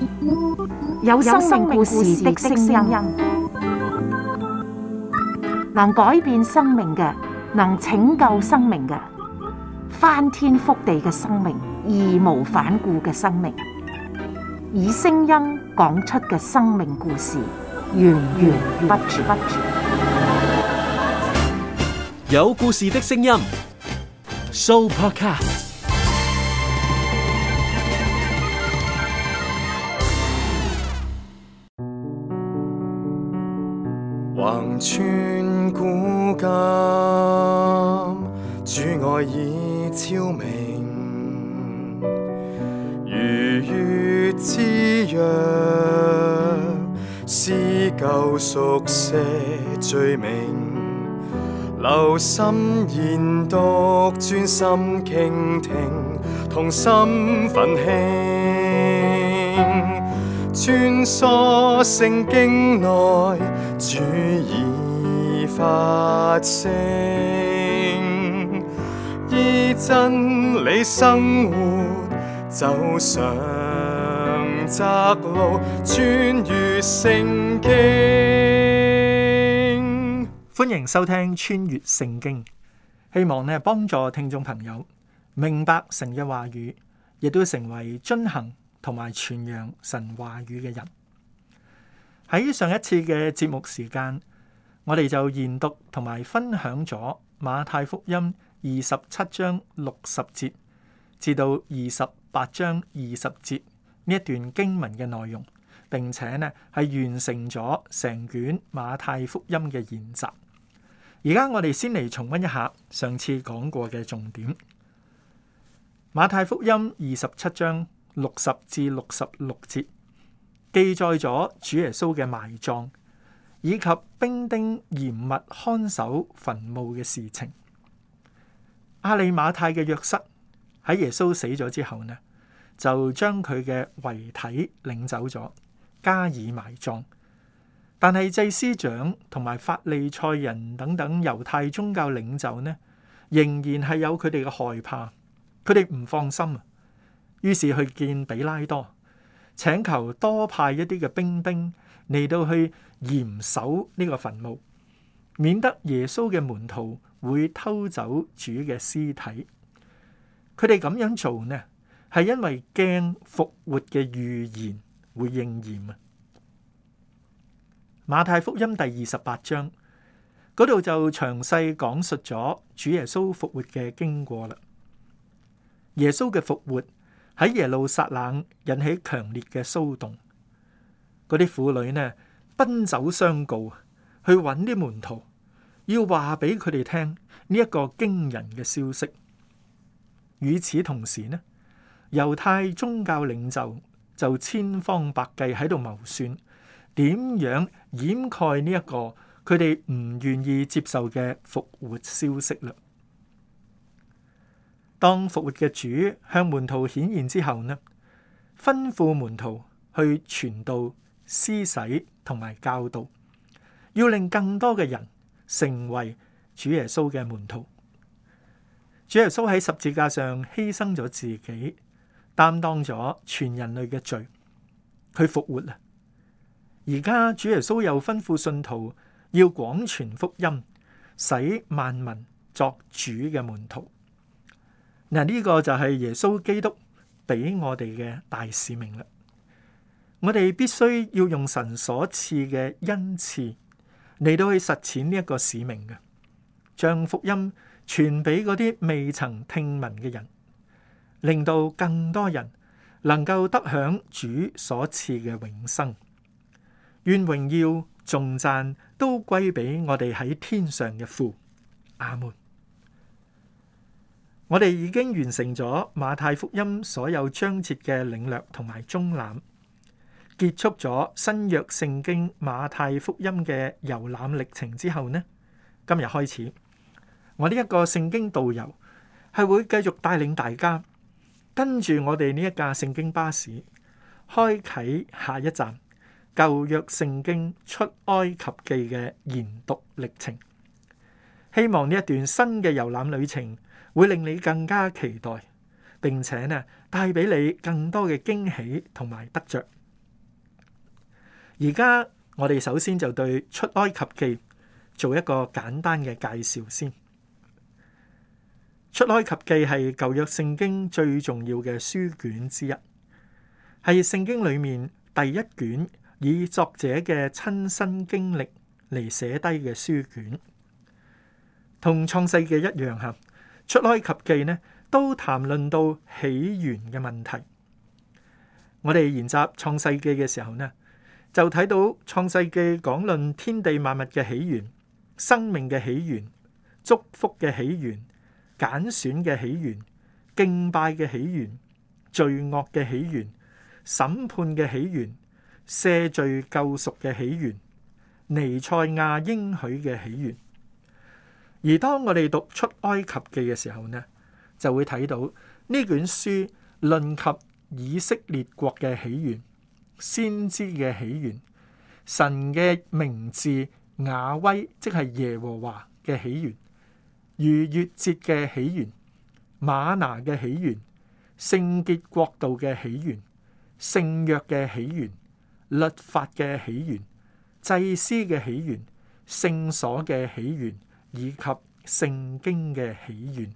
有生命故事的聲音，能改變生命嘅，能拯救生命嘅，翻天覆地嘅生命，義無反顧嘅生命，以聲音講出嘅生命故事，源源不絕。 有故事的聲音 ，Sooo Podcast。 橫穿古今，主愛已超明，如月之約，撕舊熟寫罪名，留心研讀，專心傾聽，同心奮興，穿梭聖經內，主已發聲，依真理生活，走上窄路，穿越聖經。 歡迎收聽穿越聖經，希望幫助聽眾朋友明白神嘅話語，亦都成為遵行同埋傳揚神話語嘅人。喺上一次嘅節目時間，我哋就研讀同埋分享咗馬太福音27章60節至到28章20節呢一段經文嘅內容，並且係完成咗成卷馬太福音嘅研習。而家我哋先嚟重溫一下上次講過嘅重點。馬太福音27章60至66節記載咗主耶穌嘅埋葬，以及兵丁嚴密看守墳墓嘅事情。亞利馬太嘅約瑟喺耶穌死咗之後就將佢嘅遺體領走咗，加以埋葬。但係祭司長同埋法利賽人等等猶太宗教領袖仍然係有佢哋嘅害怕，佢哋唔放心啊。於是去見彼拉多，請求多派一啲嘅兵丁嚟到去嚴守呢個墳墓，免得耶穌嘅門徒會偷走主嘅屍體。佢哋咁樣做係因為驚復活嘅預言會應驗啊。馬太福音第28章嗰度就詳細講述咗主耶穌復活嘅經過啦。耶穌嘅復活喺耶路撒冷引起強烈嘅騷動，嗰啲婦女奔走相告，去揾啲門徒，要話俾佢哋聽呢一個驚人嘅消息。與此同時猶太宗教領袖就千方百計喺度謀算點樣掩蓋呢一個佢哋唔願意接受嘅復活消息啦。當復活嘅主向門徒顯現之後吩咐門徒去傳道、施洗同埋教導，要令更多嘅人成為主耶穌嘅門徒。主耶穌喺十字架上犧牲咗自己，擔當咗全人類嘅罪，佢復活啦。而家主耶穌又吩咐信徒要廣傳福音，使萬民作主嘅門徒。嗱，呢個就係耶穌基督俾我哋嘅大使命啦。我哋必須要用神所賜嘅恩賜嚟到去實踐呢一個使命嘅，將福音傳俾嗰啲未曾聽聞嘅人，令到更多人能夠得享主所賜嘅永生。願榮耀頌讚都歸俾我哋喺天上嘅父。阿門。我哋已經完成咗馬太福音所有章節嘅領略同埋綜覽，結束咗新約聖經馬太福音嘅遊覽歷程之後今日開始，我呢一個聖經導遊係會繼續帶領大家跟住我哋呢一架聖經巴士，開啟下一站舊約聖經出埃及記嘅研讀歷程。希望呢一段新嘅遊覽旅程會令你更加期待，並且帶俾你更多嘅驚喜同埋得着。 而家我哋首先就對出埃及記做一個簡單嘅介紹先。出埃及記係舊約聖經最重要嘅書卷之一，係聖經裏面第一卷以作者嘅親身經歷嚟寫低嘅書卷。同創世記一樣吓，出埃及記呢都談論到起源嘅問題。我哋研習創世記嘅時候呢，就睇到創世記講論天地萬物嘅起源、生命嘅起源、祝福嘅起源、揀選嘅起源、敬拜嘅起源、罪惡嘅起源、審判嘅起源、赦罪救贖嘅起源、彌賽亞應許嘅起源。而當我哋讀出埃及記嘅時候呢，就會睇到呢卷書論及以色列國嘅起源、先知嘅起源、神嘅名字雅威，即係耶和華嘅起源、逾越節嘅起源、嗎哪嘅起源、聖潔國度嘅起源、聖約嘅起源、律法嘅起源、祭司嘅起源、聖所嘅起源，以及聖經嘅起源。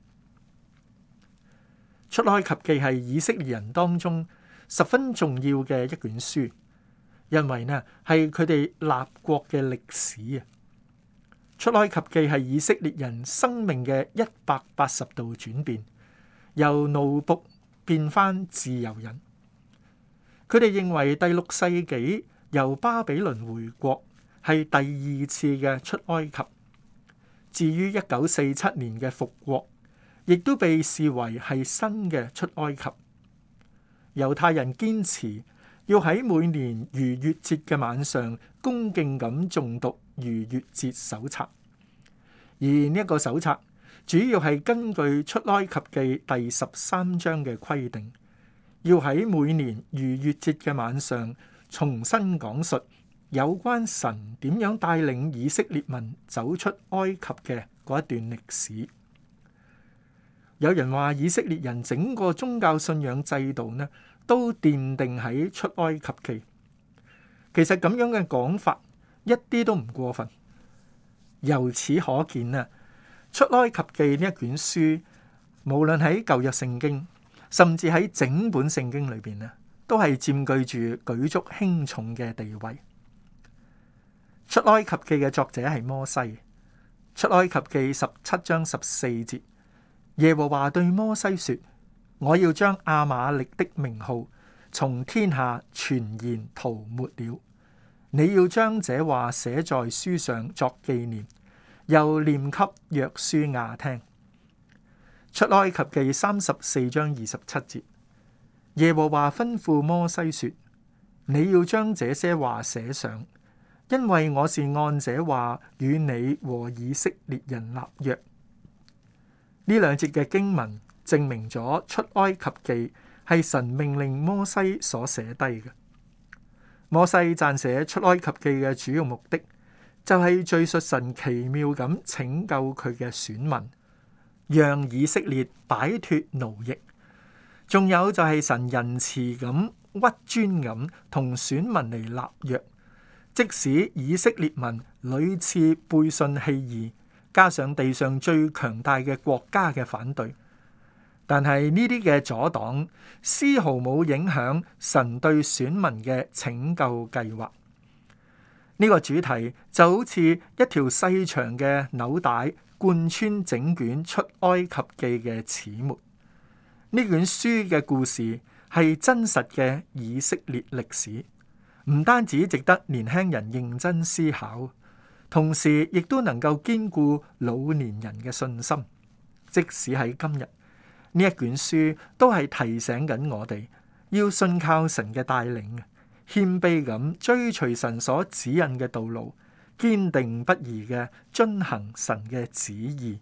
出埃及記係以色列人當中十分重要嘅一卷書，因為呢係佢哋立國嘅歷史啊。出埃及記係以色列人生命嘅180度轉變，由奴僕變翻自由人。佢哋認為第6世紀由巴比倫回國係第2次嘅出埃及。至於1947年嘅復國，亦都被視為係新嘅出埃及。猶太人堅持要喺每年逾越節嘅晚上恭敬咁誦讀逾越節手冊，而呢一個手冊主要係根據出埃及記第13章嘅規定，要喺每年逾越節嘅晚上重新講述有關神點樣帶領以色列民走出埃及嘅嗰一段歷史。有人話以色列人整個宗教信仰制度呢，都奠定喺出埃及記。其實咁樣嘅講法一啲都唔過分。由此可見啊，出埃及記呢一卷書，無論喺舊約聖經，甚至喺整本聖經裏邊啊，都係佔據住舉足輕重嘅地位。出埃及記嘅作者係摩西。出埃及記17章14節，耶和華對摩西說：我要將亞瑪力的名號從天下全然塗抹了。你要將這話寫在書上作紀念，又念給約書亞聽。出埃及記34章27節，耶和華吩咐摩西說：你要將這些話寫上，因為我是按這話與你和以色列人立約。呢兩節嘅經文證明咗出埃及記係神命令摩西所寫低嘅。摩西撰寫出埃及記嘅主要目的，就係敘述神奇妙咁拯救佢嘅選民，讓以色列擺脫奴役。仲有就係神仁慈咁屈尊咁同選民嚟立約。即使以色列民屢次背信棄義，加上地上最強大嘅國家嘅反對，但係呢啲嘅阻擋絲毫冇影響神對選民嘅拯救計劃。呢個主題就好似一條細長嘅紐帶貫穿整卷出埃及記嘅始末。呢卷書嘅故事係真實嘅以色列歷史。唔單止值得年輕人認真思考，同時亦都能夠堅固老年人嘅信心。即使喺今日，呢一卷書都係提醒緊我哋要信靠神嘅帶領，謙卑咁追隨神所指引嘅道路，堅定不移嘅遵行神嘅旨意。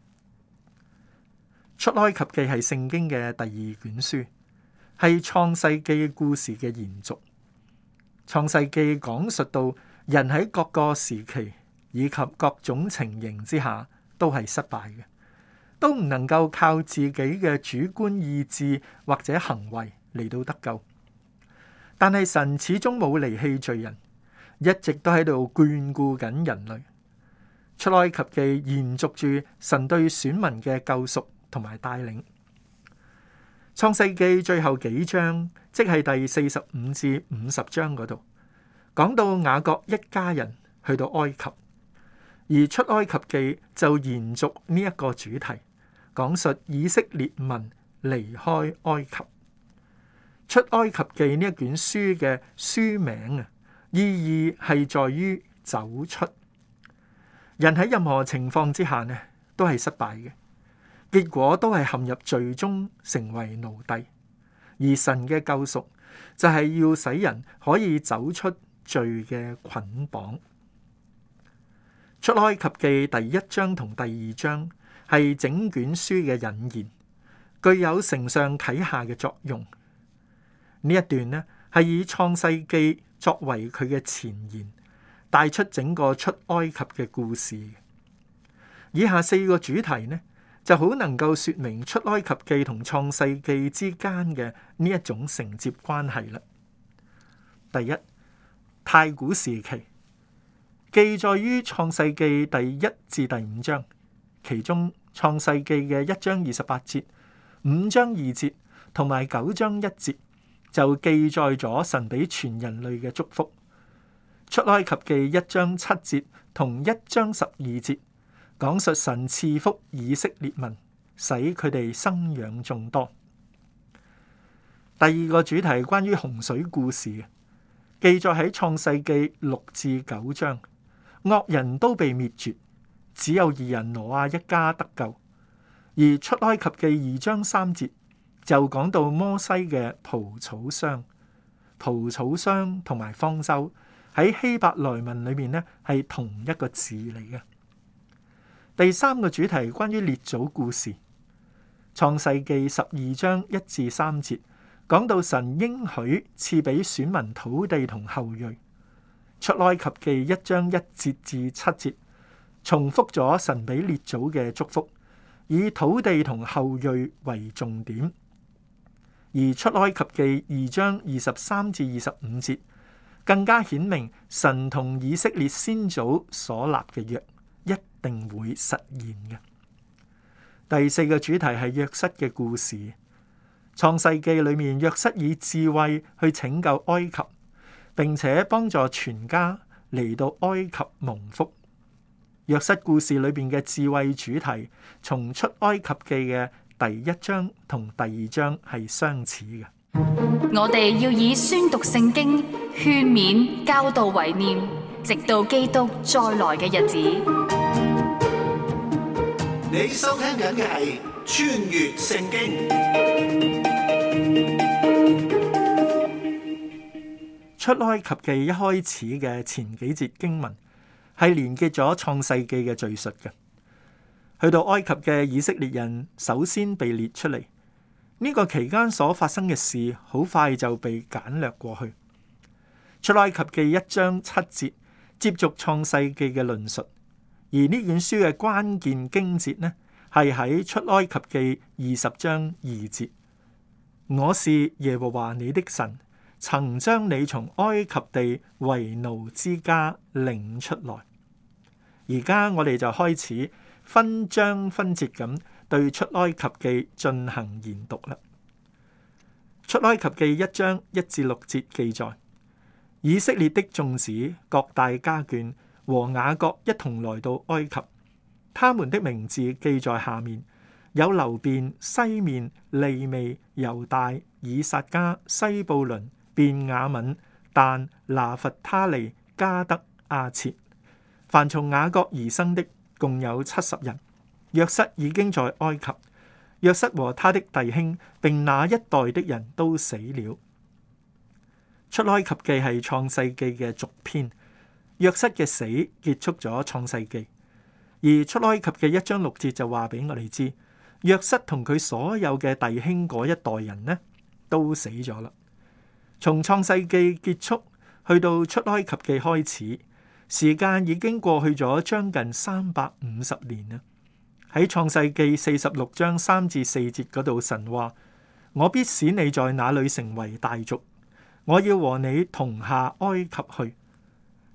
出埃及記係聖經嘅第2卷書，係創世記故事嘅延續。創世記講述到人喺各個時期以及各種情形之下都係失敗嘅，都唔能夠靠自己嘅主觀意志或者行為嚟到得救。但係神始終冇離棄罪人， 一直都喺度眷顧緊人類。出埃及記延續住神對選民嘅救贖同埋帶領。創世記最後幾章，即係第45至50章嗰度，講到雅各一家人去到埃及，而出埃及記就延續呢一個主題，講述以色列民離開埃及。出埃及記呢一卷書嘅書名意義係在於走出。人喺任何情況之下呢，都係失敗嘅，結果都係陷入罪中，成為奴隸。而神嘅救贖就係要使人可以走出罪嘅捆綁。出埃及記第1章同第2章係整卷書嘅引言，具有承上啟下嘅作用。呢一段呢係以創世記作為佢嘅前言，帶出整個出埃及嘅故事。以下4個主題呢，就好能夠說明出埃及記同創世記之間嘅呢一種承接關係啦。第一，太古時期記載於創世記第1至第5章，其中創世記嘅1章28節、5章2節同埋9章1節就記載咗神俾全人類嘅祝福。出埃及記1章7節同1章12節講述神賜福以色列民，使佢哋生養眾多。第二個主題係關於洪水故事嘅，記載喺創世記6至9章，惡人都被滅絕，只有義人挪亞一家得救。而出埃及記2章3節就講到摩西嘅蒲草箱。蒲草箱同埋方舟喺希伯來文裏面呢係同一個字嚟嘅。第三個主題關於列祖故事，創世記12章1至3節講到神應許賜俾選民土地同後裔。出埃及記1章1節至7節重複咗神俾列祖嘅祝福，以土地同後裔為重點。而出埃及記2章23至25節更加顯明神同以色列先祖所立嘅約一定會實現嘅。第四個主題係約瑟嘅故事。創世記裏面，約瑟以智慧去拯救埃及，並且幫助全家嚟到埃及蒙福。約瑟故事裏邊嘅智慧主題，從出埃及記嘅第1章同第2章係相似嘅。 我哋要以宣讀聖經、勸勉、教導為念，直到基督再來嘅日子。 你收聽緊嘅係穿越聖經。 出埃及記一開始嘅前幾節經文係連結咗創世記嘅敘述嘅。去到埃及嘅以色列人首先被列出嚟，呢個期間所發生嘅事好快就被簡略過去。出埃及記1章7節接續創世記嘅論述，而呢卷書嘅關鍵經節呢係喺出埃及記20章2節。我是耶和華你的神，曾將你從埃及地為奴之家領出來。而家我哋就開始分章分節咁對出埃及記進行研讀啦。出埃及記1章1至6節記載，以色列的眾子各帶家眷和雅各一同來到埃及，他們的名字記在下面：有流便、西面、利未、猶大、以撒迦、西布倫、便雅憫、但、拿弗他利、迦得、亞設。凡從雅各而生的共有70人。約瑟已經在埃及，約瑟和他的弟兄並那一代的人都死了。出埃及記係創世記嘅續篇，約瑟嘅死結束咗創世記。而出埃及記1章6節就話俾我哋知，約瑟同佢所有嘅弟兄嗰一代人呢都死咗啦。從創世記結束去到出埃及記開始，時間已經過去咗將近350年啦。喺創世記46章3至4節嗰度，神話：我必使你在那裏成為大族，我要和你同下埃及去。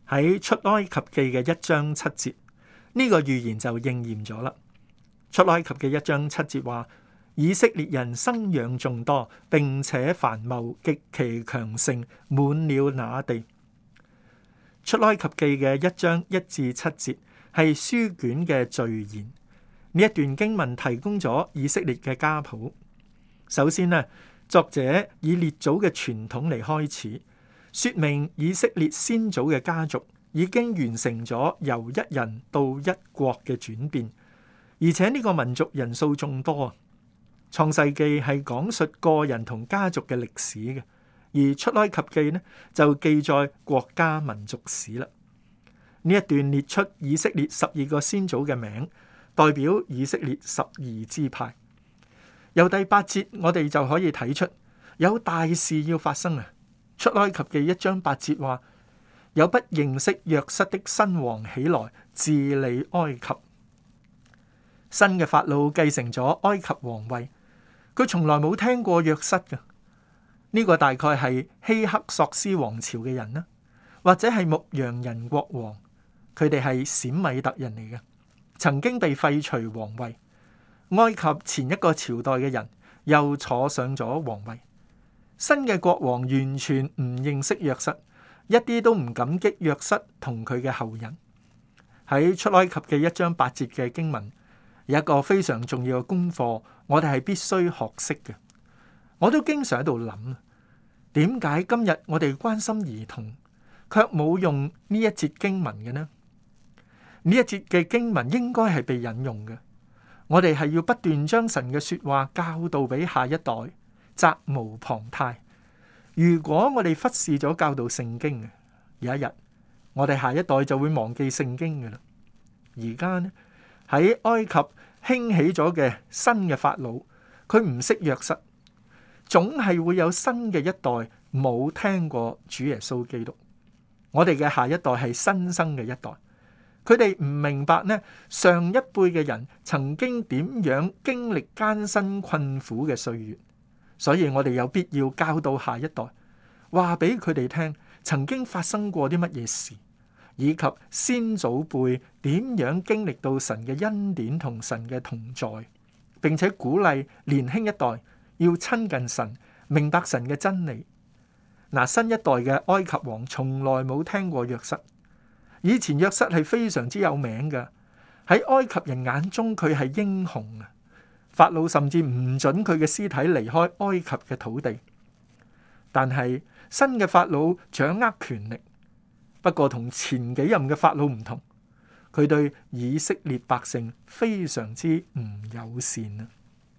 喺出埃及記嘅1章7節，呢個預言就應驗咗啦。出埃及嘅1章7節話，以色列人生養眾多，並且繁茂，極其強盛，滿了那地。出埃及記嘅1章1至7節係書卷嘅序言。呢一段經文提供咗以色列嘅家譜。首先呢，作者以列祖嘅傳統嚟開始，說明以色列先祖嘅家族已經完成咗由一人到一國嘅轉變，而且呢個民族人數眾多啊。創世記係講述個人同家族嘅歷史嘅，而出埃及記呢就記載國家民族史啦。呢一段列出以色列12個先祖嘅名，代表以色列12支派。由第8節我哋就可以睇出有大事要發生啊。出埃及記1章8節話，有不認識約瑟的新王起來治理埃及。新嘅法老繼承咗埃及皇位，佢從來冇聽過約瑟嘅。呢個大概係希克索斯王朝嘅人啦，或者係牧羊人國王，佢哋係閃米特人嚟嘅，曾經被廢除皇位。埃及前一個朝代嘅人又坐上咗皇位。新嘅國王完全唔認識約瑟，一啲都唔感激約瑟同佢嘅後人。喺出埃及嘅1章8節嘅經文，有一個非常重要嘅功課，我哋係必須學識嘅。我都經常喺度諗，點解今日我哋關心兒童，卻冇用呢一節經文嘅呢？呢一節嘅經文應該係被引用嘅。我哋係要不斷將神嘅說話教導俾下一代，責無旁貸。如果我哋忽視咗教導聖經，有一日我哋下一代就會忘記聖經嘅啦。而家呢，喺埃及興起咗嘅新嘅法老，佢唔識約瑟，總係會有新嘅一代冇聽過主耶穌基督。我哋嘅下一代係新生嘅一代。佢哋唔明白呢，上一輩嘅人曾經點樣經歷艱辛困苦嘅歲月，所以我哋有必要教導下一代，話俾佢哋聽曾經發生過啲乜嘢事，以及先祖輩點樣經歷到神嘅恩典同神嘅同在，並且鼓勵年輕一代要親近神，明白神嘅真理。嗱，新一代嘅埃及王從來冇聽過約瑟。以前約瑟係非常之有名嘅，喺埃及人眼中佢係英雄啊！法老甚至唔准佢嘅屍體離開埃及嘅土地。但係新嘅法老掌握權力，不過同前幾任嘅法老唔同，佢對以色列百姓非常之唔友善啊！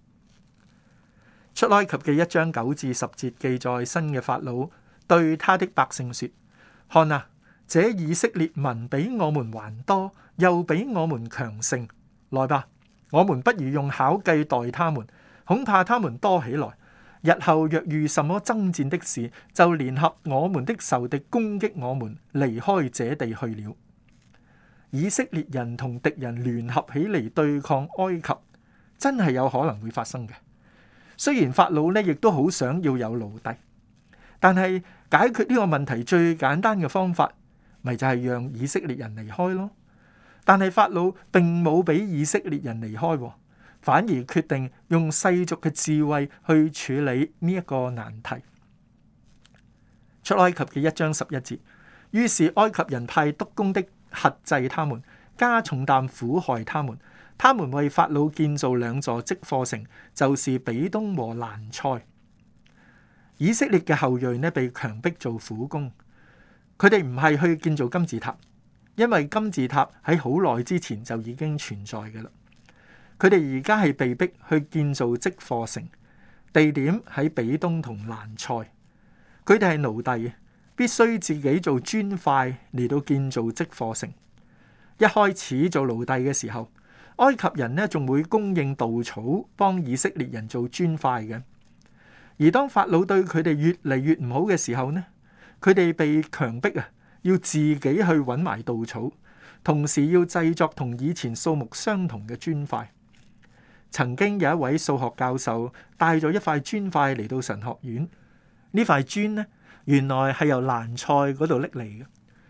出埃及嘅1章9至10節記載，新嘅法老對他的百姓說：看啊！這以色列民比我們還多，又比我們強盛。來吧，我們不如用巧計待他們，恐怕他們多起來。日後若遇什麼爭戰的事，就聯合我們的仇敵攻擊我們，離開這地去了。以色列人同敵人聯合起嚟對抗埃及，真係有可能會發生嘅。雖然法老呢亦都好想要有奴隸，但係解決呢個問題最簡單嘅方法，咪就係讓以色列人離開咯。但係法老並冇俾以色列人離開，反而決定用世俗嘅智慧去處理呢一個難題。出埃及嘅1章11節，於是埃及人派督工的轄制他們，加重擔苦害他們。他們為法老建造2座積貨城，就是比東和蘭塞。以色列嘅後裔呢，被強迫做苦工。佢哋唔係去建造金字塔，因為金字塔喺好耐之前就已經存在嘅啦。佢哋而家係被逼去建造積貨城，地點喺比東同蘭塞。佢哋係奴隸，必須自己做磚塊嚟到建造積貨城。一開始做奴隸嘅時候，埃及人呢仲會供應稻草幫以色列人做磚塊嘅。而當法老對佢哋越嚟越唔好嘅時候呢，佢哋被強迫要自己去揾埋稻草，同時要製作同以前數目相同嘅磚塊。曾經有一位數學教授帶咗一塊磚塊嚟到神學院，呢塊磚呢，原來係由蘭塞嗰度拎嚟嘅。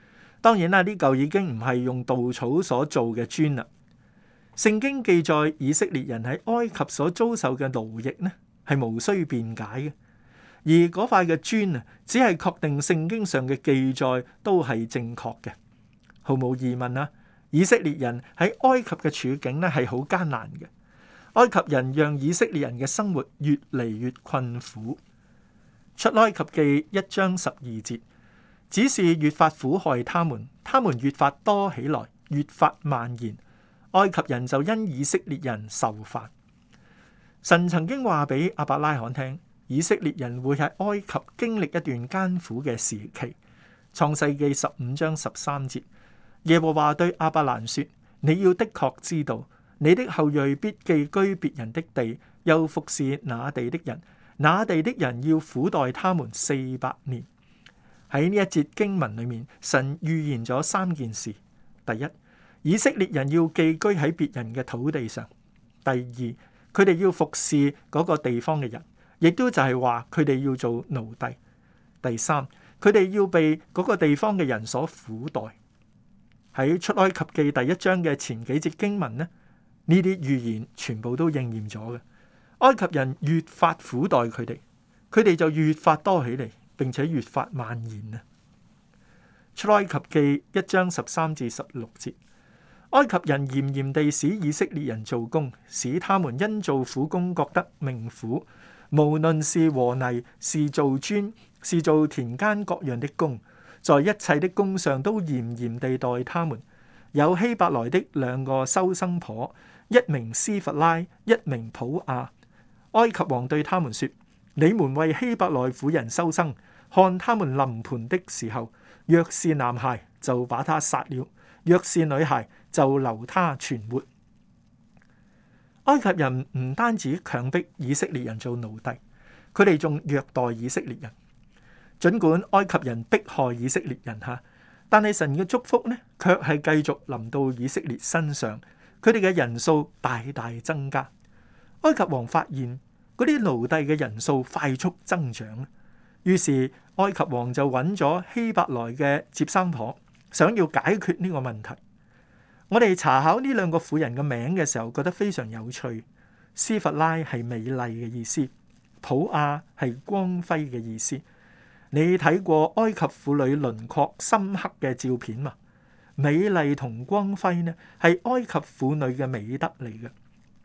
當然啦，呢嚿已經唔係用稻草所做嘅磚啦。聖經記載以色列人喺埃及所遭受嘅奴役呢，係無需辯解嘅。而嗰塊嘅磚啊，只係確定聖經上嘅記載都係正確嘅。毫無疑問啦，以色列人喺埃及嘅處境呢係好艱難嘅。埃及人讓以色列人嘅生活越嚟越困苦。出埃及記1章12節，只是越發苦害他們，他們越發多起來，越發蔓延。埃及人就因以色列人受煩。神曾經話俾亞伯拉罕聽，以色列人會喺埃及經歷一段艱苦嘅時期。創世記15章13節，耶和華對亞伯蘭說：你要的確知道，你的後裔必寄居別人的地，又服侍那地的人，那地的人要苦待他們400年。喺呢一節經文裏面，神預言咗3件事：第一，以色列人要寄居喺別人嘅土地上；第二，佢哋要服侍嗰個地方嘅人，亦都就係話佢哋要做奴隸；第三，佢哋要被嗰個地方嘅人所苦待。喺出埃及記第1章嘅前幾節經文呢，呢啲預言全部都應驗咗嘅。埃及人越發苦待佢哋，佢哋就越發多起嚟，並且越發蔓延啊！出埃及記1章13至16節，埃及人嚴嚴地使以色列人做工，使他們因做苦工覺得命苦。無論是和泥，是做磚，是做田間各樣的工，在一切的工上都嚴嚴地待他們。有希伯來的2個收生婆，一名斯弗拉，一名普亞。埃及王對他們說：你們為希伯來婦人收生，看他們臨盆的時候，若是男孩就把他殺了，若是女孩就留他存活。埃及人唔單止強迫以色列人做奴隸，佢哋仲虐待以色列人。盡管埃及人迫害以色列人但係神嘅祝福呢，卻係繼續臨到以色列身上，佢哋嘅人數大大增加。埃及王發現嗰啲奴隸嘅人數快速增長，於是埃及王就揾咗希伯來嘅接生婆，想要解決呢個問題。我哋查考呢2個婦人嘅名嘅時候，覺得非常有趣。斯弗拉係美麗嘅意思，普亞係光輝嘅意思。你睇過埃及婦女輪廓深刻嘅照片嘛？美麗同光輝呢，係埃及婦女嘅美德嚟嘅。呢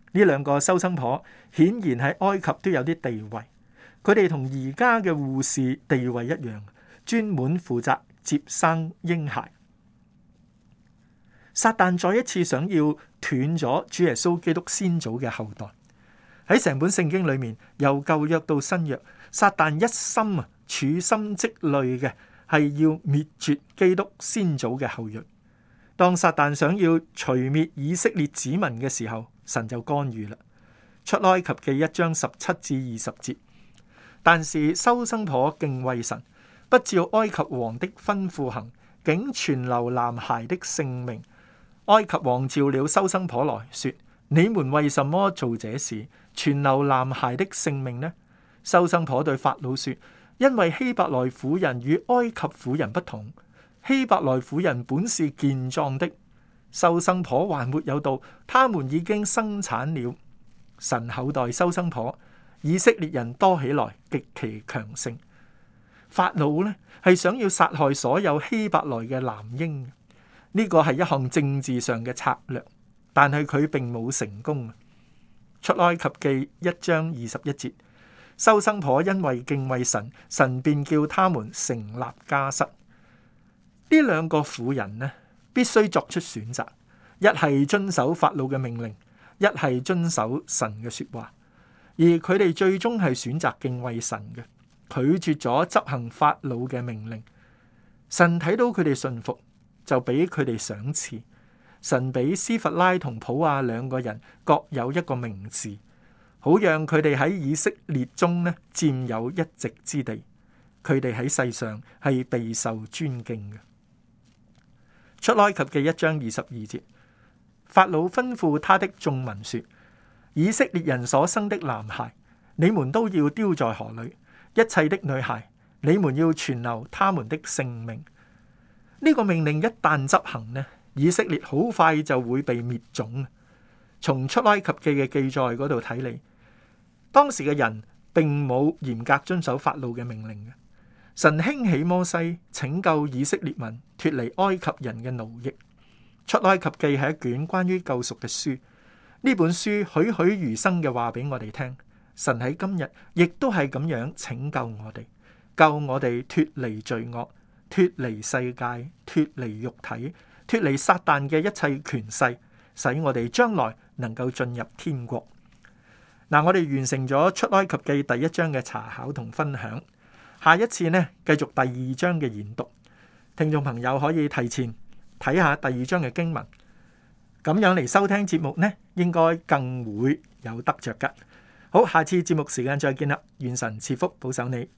2個收生婆顯然喺埃及都有啲地位，佢哋同而家嘅護士地位一樣，專門負責接生嬰孩。撒旦再一次想要斷咗主耶穌基督先祖嘅後代。喺成本聖經裏面，由舊約到新約，撒旦一心處心積慮嘅係要滅絕基督先祖嘅後裔。當撒旦想要除滅以色列子民嘅時候，神就干預啦。出埃及記1章17至20節，但是收生婆敬畏神，不照埃及王的吩咐行，竟存留男孩的性命。埃及王召了收生婆來說：你們為什麼做這事，存留男孩的性命呢？收生婆對法老說：因為希伯來婦人與埃及婦人不同，希伯來婦人本是健壯的，收生婆還沒有到，他們已經生產了。神厚待收生婆，以色列人多起來，極其強盛。法老呢係想要殺害所有希伯來嘅男嬰。呢個係一項政治上嘅策略，但係佢並冇成功。出埃及記1章21節，收生婆因為敬畏神，神便叫他們成立家室。呢2個婦人呢，必須作出選擇，一係遵守法老嘅命令，一係遵守神嘅說話。而佢哋最終係選擇敬畏神嘅，拒絕咗執行法老嘅命令。神睇到佢哋信服，就俾佢哋賞賜。神俾斯弗拉同普亞2個人各有一個名字，好讓佢哋喺以色列中呢佔有一席之地。佢哋喺世上係備受尊敬嘅。出埃及記1章22節，法老吩咐他的眾民說：以色列人所生的男孩，你們都要丟在河裏；一切的女孩，你們要存留他們的性命。 呢個命令一旦執行呢，以色列好快就會被滅種。從出埃及記嘅記載嗰度睇嚟，當時嘅人並冇嚴格遵守法老嘅命令嘅。神興起摩西拯救以色列民脫離埃及人嘅奴役。出埃及記係一卷關於救贖嘅書，呢本書栩栩如生嘅話俾我哋聽，神喺今日亦都係咁樣拯救我哋，救我哋脫離罪惡，脫離世界，脫離肉體，脫離撒旦嘅一切權勢，使我哋將來能夠進入天國。嗱，我哋完成咗出埃及記第一章嘅查考同分享，下一次呢，繼續第二章嘅研讀。聽眾朋友可以提前睇下第二章嘅經文，咁樣嚟收聽節目呢，應該更會有得着㗎。好，下次節目時間再見啦，願神賜福保守你。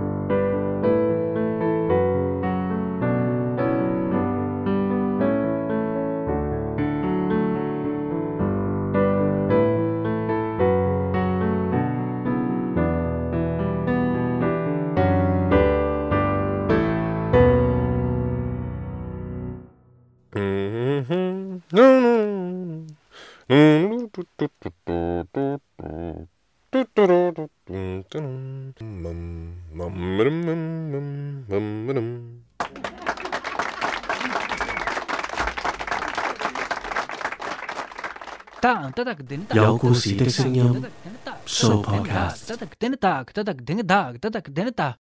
有故事的聲音，Sooo Podcast。